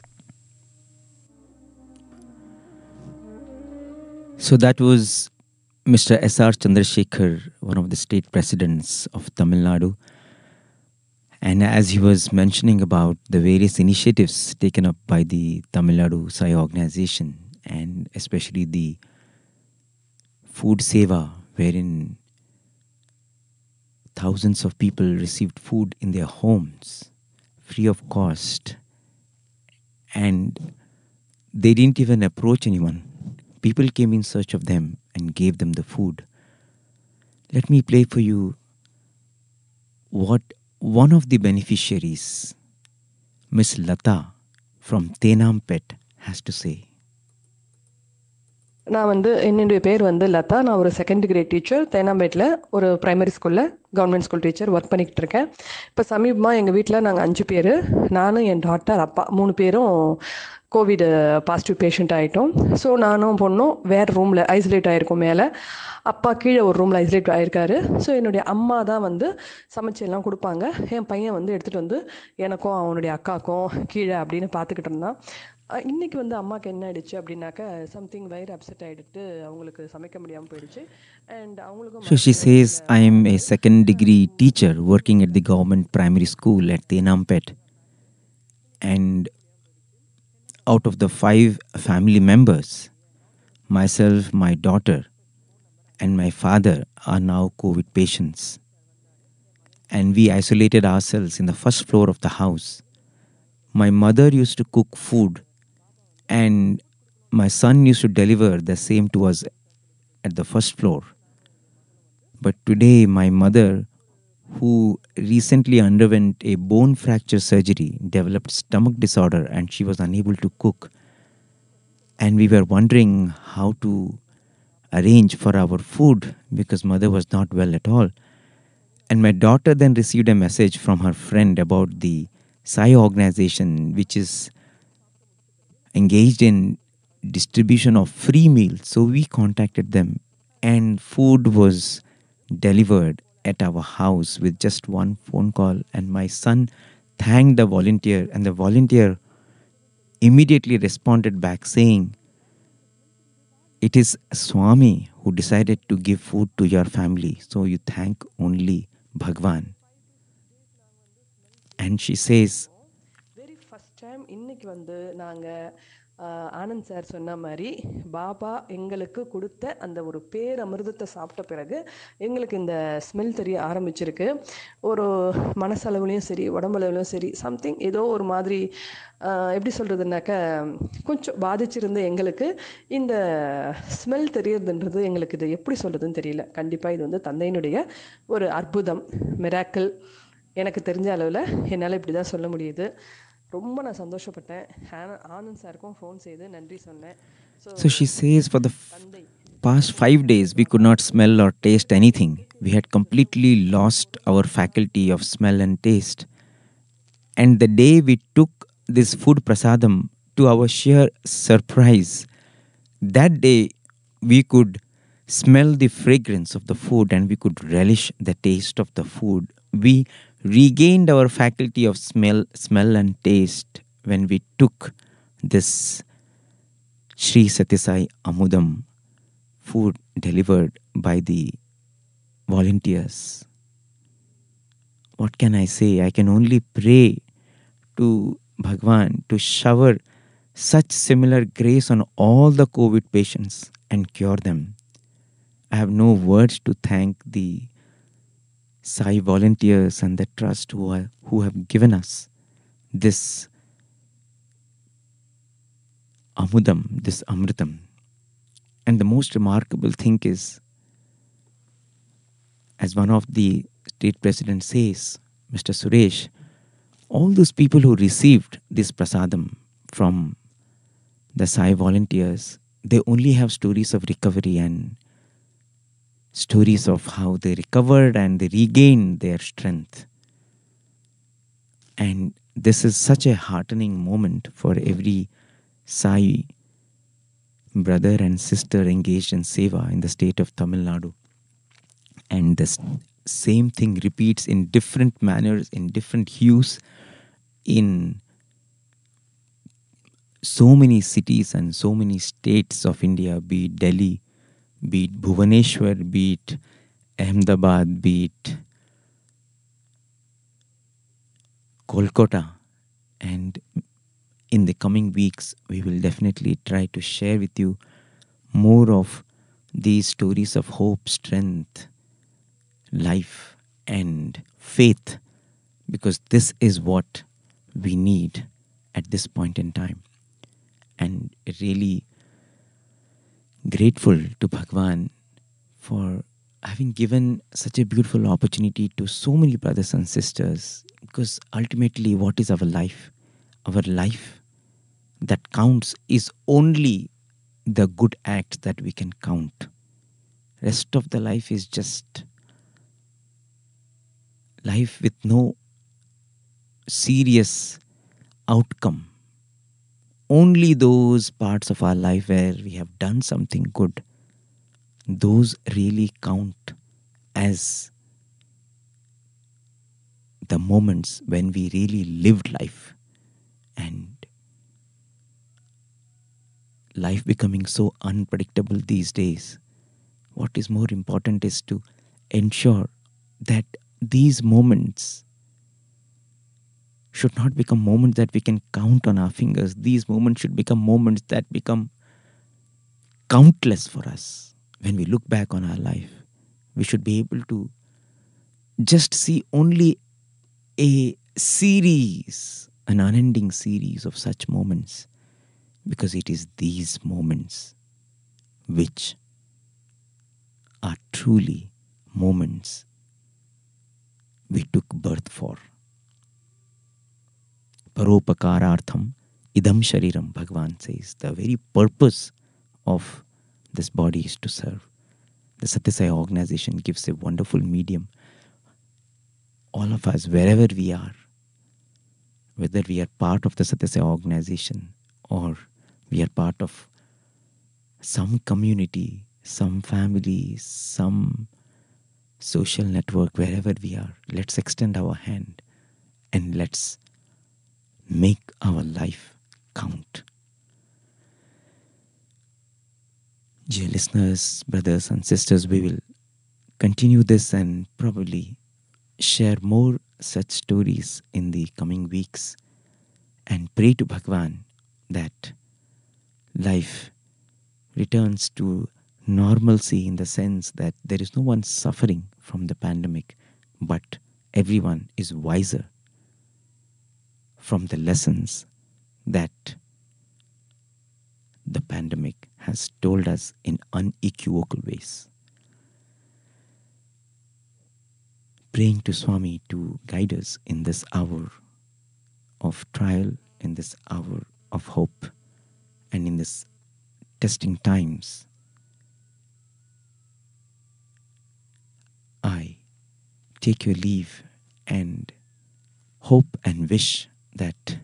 So that was Mister S R Chandrasekhar, one of the state presidents of Tamil Nadu. And as he was mentioning about the various initiatives taken up by the Tamil Nadu Sai organization, and especially the food seva, wherein thousands of people received food in their homes, free of cost, and they didn't even approach anyone. People came in search of them and gave them the food. Let me play for you what one of the beneficiaries, Miss Lata from Tenampet, has to say. நான் வந்து என்னுடைய பேர் வந்து லதா. நான் ஒரு second grade teacher தேனாம்பேட்டில் ஒரு primary ஸ்கூலில் government school teacher work பண்ணிக்கிட்டு இருக்கேன். இப்போ சமீபமாக எங்கள் வீட்டில் நாங்கள் அஞ்சு பேர், நானும் என் டாட்டர் அப்பா மூணு பேரும் கோவிட் பாசிட்டிவ் பேஷண்ட் ஆகிட்டோம். ஸோ நானும் பொண்ணும் வேறு ரூமில் ஐசோலேட் ஆகிருக்கோம். மேலே அப்பா கீழே ஒரு ரூமில் ஐசோலேட் ஆகிருக்காரு. ஸோ என்னுடைய அம்மா தான் வந்து சமைச்சு எல்லாம் கொடுப்பாங்க. என் பையன் வந்து எடுத்துகிட்டு வந்து எனக்கும் அவனுடைய அக்காவுக்கும் கீழே அப்படின்னு பார்த்துக்கிட்டு இருந்தான். இன்னைக்கு வந்து அம்மாவுக்கு என்ன ஆயிடுச்சு அப்படின்னாக்கா சம்திங் வயிறு அப்செட் ஆகிடுட்டு அவங்களுக்கு சமைக்க முடியாமல் போயிடுச்சு. அண்ட் அவங்களுக்கும் So she says, I am a second degree teacher working at the government primary school at Tenampet. And out of the five family members, myself, my daughter, and my father are now COVID patients. And we isolated ourselves in the first floor of the house. My mother used to cook food, and my son used to deliver the same to us at the first floor. But today, my mother, who recently underwent a bone fracture surgery, developed stomach disorder, and she was unable to cook. And we were wondering how to arrange for our food because mother was not well at all. And my daughter then received a message from her friend about the Sai organization, which is engaged in distribution of free meals. So we contacted them, and food was delivered at our house with just one phone call. And my son thanked the volunteer, and the volunteer immediately responded back saying, "It is Swami who decided to give food to your family, so you thank only Bhagwan." And she says, very first time இன்னைக்கு வந்து நாங்கள் Anand sir சொன்ன மாதிரி பாபா எங்களுக்கு கொடுத்த அந்த ஒரு பேரமிர்தத்தை சாப்பிட்ட பிறகு எங்களுக்கு இந்த ஸ்மெல் தெரிய ஆரம்பிச்சிருக்கு. ஒரு மனசளவுலையும் சரி உடம்பளவுலையும் சரி சம்திங் ஏதோ ஒரு மாதிரி ஆஹ், எப்படி சொல்கிறதுனாக்க கொஞ்சம் பாதிச்சிருந்த எங்களுக்கு இந்த ஸ்மெல் தெரியறதுன்றது எங்களுக்கு இது எப்படி சொல்கிறதுன்னு தெரியல. கண்டிப்பாக இது வந்து தந்தையினுடைய ஒரு அற்புதம், மிராக்கிள். எனக்கு தெரிஞ்ச அளவில் என்னால் இப்படி தான் சொல்ல முடியுது. ரொம்ப நான் சந்தோஷப்பட்டேன். ஆன- ஆனந்த் சாருக்கும் ஃபோன் செய்து நன்றி சொன்னேன். So So she says for the f- தந்தை past five days we could not smell or taste anything. We had completely lost our faculty of smell and taste. And the day we took this food prasadam, to our sheer surprise, that day we could smell the fragrance of the food and we could relish the taste of the food. We regained our faculty of smell, smell and taste when we took this Sri Satyasai Amudam food delivered by the volunteers. What can I say? I can only pray to Bhagwan to shower such similar grace on all the COVID patients and cure them. I have no words to thank the Sai volunteers and the trust who, are, who have given us this Amudam, this Amritam. And the most remarkable thing is, as one of the state presidents says, Mister Suresh, all those people who received this prasadam from the Sai volunteers, they only have stories of recovery and stories of how they recovered and they regained their strength. And this is such a heartening moment for every Sai brother and sister engaged in seva in the state of Tamil Nadu. And the s- same thing repeats in different manners, in different hues, in so many cities and so many states of India, be it Delhi, be it Bhubaneswar, be it Ahmedabad, be it Kolkata. And in the coming weeks, we will definitely try to share with you more of these stories of hope, strength, life, and faith, because this is what we need at this point in time. And really grateful to Bhagwan for having given such a beautiful opportunity to so many brothers and sisters, because ultimately what is our life? Our life that counts is only the good acts that we can count. Rest of the life is just life with no serious outcome. Only those parts of our life where we have done something good, those really count as the moments when we really lived life. And life becoming so unpredictable these days, what is more important is to ensure that these moments should not become moments that we can count on our fingers. These moments should become moments that become countless for us. When we look back on our life, we should be able to just see only a series, an unending series of such moments, because it is these moments which are truly moments we took birth for. Paropakarartham idam shariram, Bhagwan says. The very purpose of this body is to serve. The Satyasai organization gives a wonderful medium. All of us, wherever we are, whether we are part of the Satyasai organization or we are part of some community, some family, some social network, wherever we are, let's extend our hand and let's make our life count. Dear listeners, brothers and sisters, we will continue this and probably share more such stories in the coming weeks and pray to Bhagwan that life returns to normalcy, in the sense that there is no one suffering from the pandemic, but everyone is wiser from the lessons that the pandemic has told us in unequivocal ways. Praying to Swami to guide us in this hour of trial, in this hour of hope, and in this testing times. I take your leave and hope and wish that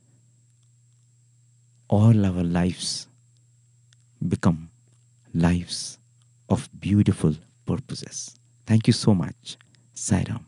all our lives become lives of beautiful purposes. Thank you so much. Sai Ram.